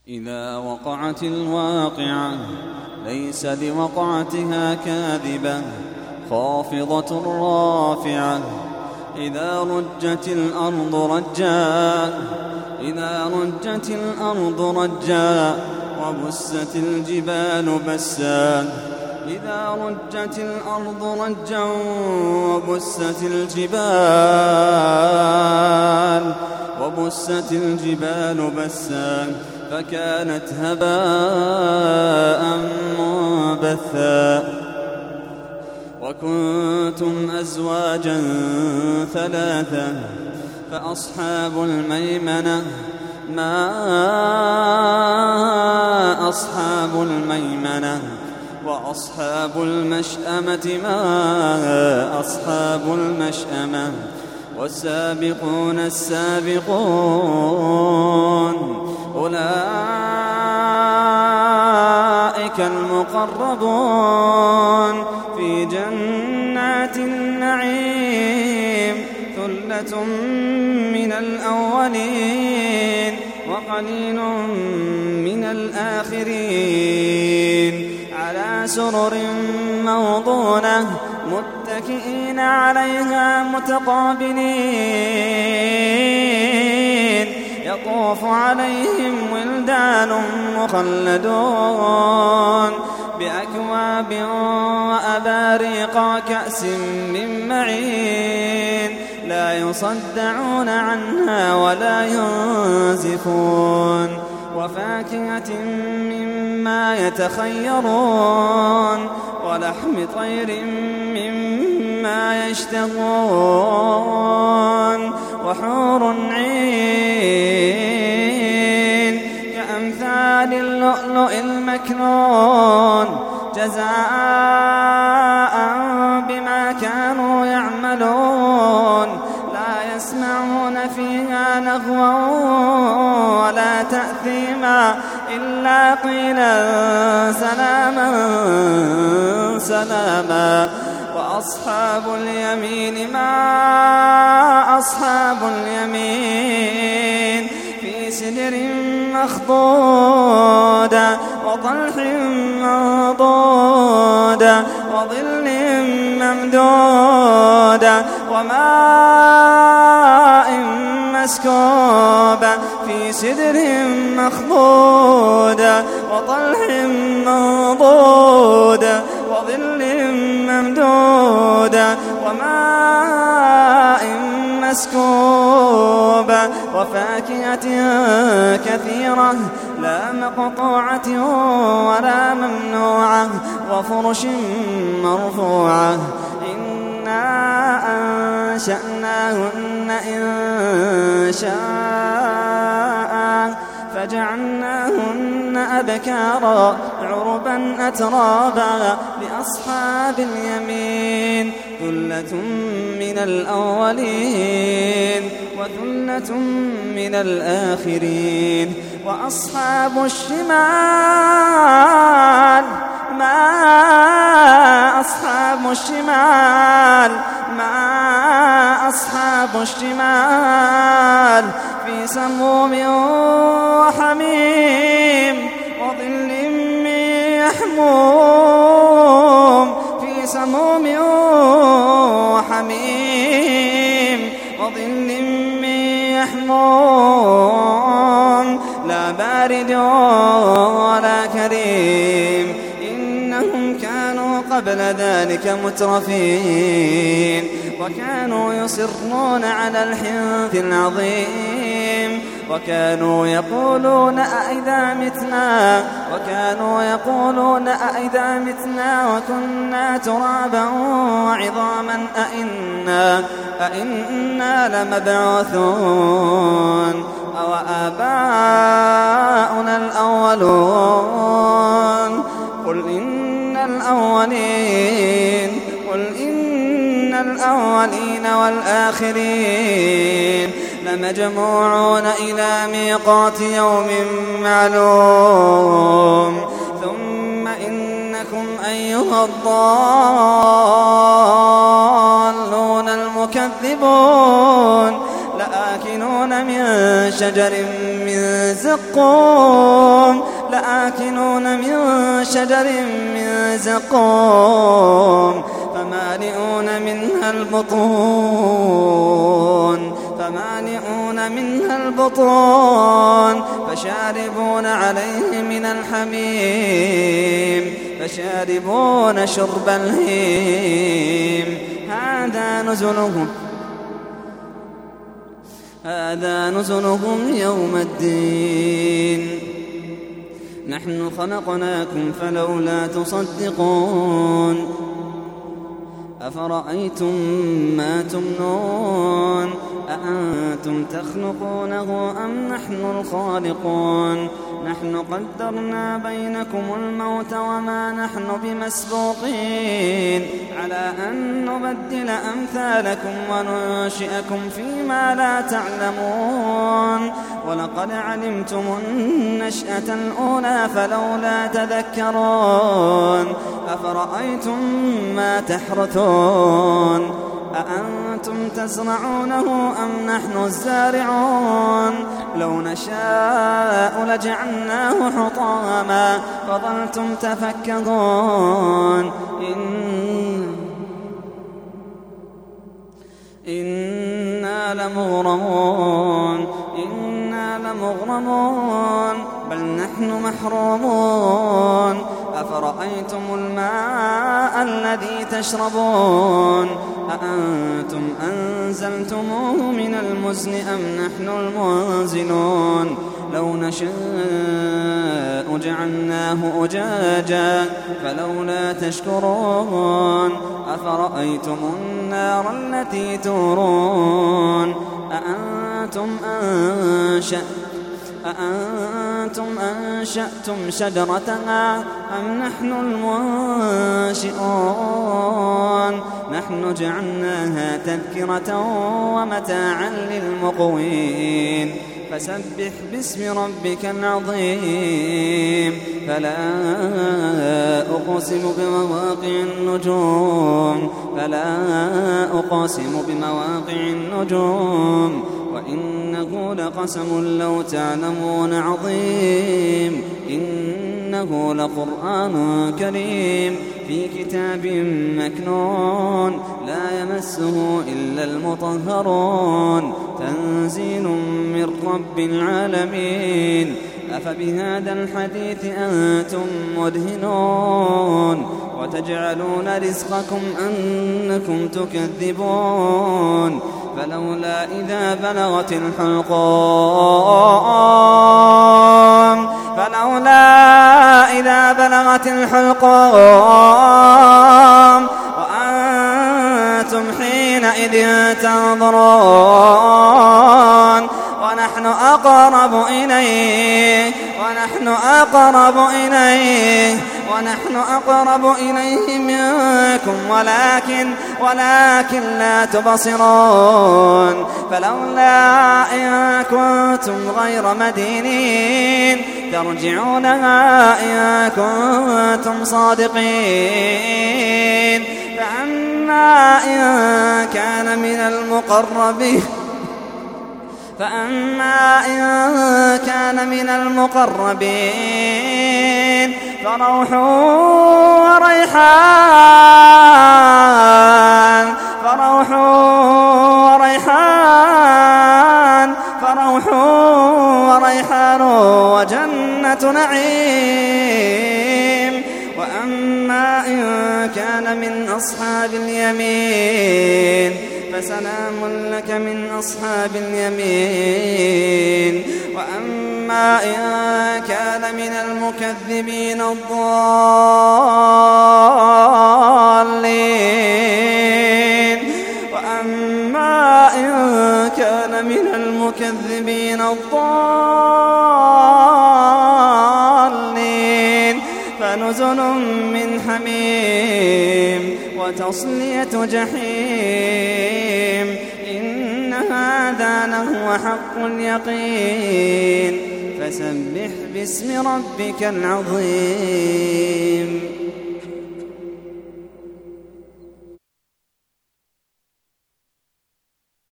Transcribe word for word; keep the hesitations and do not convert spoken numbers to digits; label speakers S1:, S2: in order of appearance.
S1: إذا وقعت الواقعة ليس لوقعتها كاذبة خافضة رافعة. إذا رجت الأرض رجا إذا رجت الأرض رجا وبست الجبال بسا. إذا رجت الأرض رجا وبست الجبال وبست الجبال بسا فكانت هباء منبثا. وكنتم أزواجا ثلاثة فأصحاب الميمنة ما أصحاب الميمنة وأصحاب المشأمة ما أصحاب المشأمة. والسابقون السابقون أولئك المقربون في جنات النعيم ثلة من الأولين وقليل من الآخرين على سرر موضونة متكئين عليها متقابلين يطوف عليهم ولدان مخلدون بأكواب وأباريق وكأس من معين لا يصدعون عنها ولا ينزفون. وفاكهة مما يتخيرون ولحم طير مما يشتهون وحور عين كأمثال اللؤلؤ المكنون جزاء بما كانوا يعملون. لا يسمعون فيها لغوا ولا تأثيما إلا قيلا سلاما سلاما. وأصحاب اليمين ما أصحاب اليمين في سدر مخضودة وطلح منضودة وظل ممدودة وماء مسكوبة في سدر مخضودة وطلح منضودة وظل ممدودة وماء مسكوبة وفاكهة كثيرة لا مقطوعة ولا ممنوعة وفرش مرفوعة. إنا أنشأناهن إن شاء فجعلناهن أبكارا عربا أترابا لأصحاب اليمين ثلة من الأولين وثلة من الآخرين. وأصحاب الشمال ما أصحاب الشمال ما أصحاب الشمال في سموم وحميم وظل من يحموم في سموم وحميم وظل من يحموم لا بارد ولا كريم. إنهم كانوا قبل ذلك مترفين وكانوا يصرون على الحنث العظيم وكانوا يقولون أئذا متنا وكانوا يقولون أئذا متنا وكنا ترابا وعظاما أئنا أئنا لمبعوثون أو آباؤنا الأولون. قل إن الأولين قل إن الأولين والآخرين لمجموعون إلى ميقات يوم معلوم. ثم إنكم أيها الضالون المكذبون لآكلون من شجر من زقوم يعلمون لآكلون من شجر من زقوم فمالئون منها البطون فمالئون منها البطون فشاربون عليه من الحميم فشاربون شرب الهيم هذا نزلهم هذا نزلهم يوم الدين نحن خلقناكم فلولا تصدقون أفرأيتم ما تمنون أأنتم تخلقونه أم نحن الخالقون نحن قدرنا بينكم الموت وما نحن بمسبوقين على أن نبدل أمثالكم وننشئكم فيما لا تعلمون ولقد علمتم النشأة الأولى فلولا تذكرون أفرأيتم ما تحرثون أأنتم تزرعونه أم نحن الزارعون لو نشاء لجعلناه حطاما فظلتم تفكرون إن إنا لمغرمون إنا لمغرمون بل نحن محرومون أفرأيتم الماء الذي تشربون أأنتم أنزلتموه من المزن أم نحن المنزلون لو نشاء جعلناه أجاجا فلولا تشكرون أفرأيتم النار التي تورون أأنتم أنشأتم أأنتم أنشأتم شجرتها أم نحن المنشئون نحن جعلناها تذكرة ومتاعا للمقوين فسبح باسم ربك العظيم فلا أقسم بمواقع النجوم فلا أقسم بمواقع النجوم وإنه لقسم لو تعلمون عظيم إنه لقرآن كريم في كتاب مكنون لا يمسه إلا المطهرون تنزيل من رب العالمين أفبهذا الحديث أنتم مدهنون وتجعلون رزقكم أنكم تكذبون فلولا إذا بلغت الحلقوم فلولا إذا بلغت الحلقوم وأنتم حينئذ تنظرون ونحن أقرب إليه ونحن أقرب إليه ونحن أقرب إليه منكم ولكن ولكن لا تبصرون فلولا إن كنتم غير مدينين ترجعونها إن كنتم صادقين فأما إن كان من المقربين فأما إن كان من المقربين فروح وريحان فروح وريحان فروح وريحان وجنة نعيم وأما إن كان من أصحاب اليمين فسلام لك من أصحاب اليمين وأما إن كان من المكذبين الضالين وأما إن كان من المكذبين الضالين فنزل من حميم وتصلية جحيم إن هذا لهو حق اليقين فسبح باسم ربك العظيم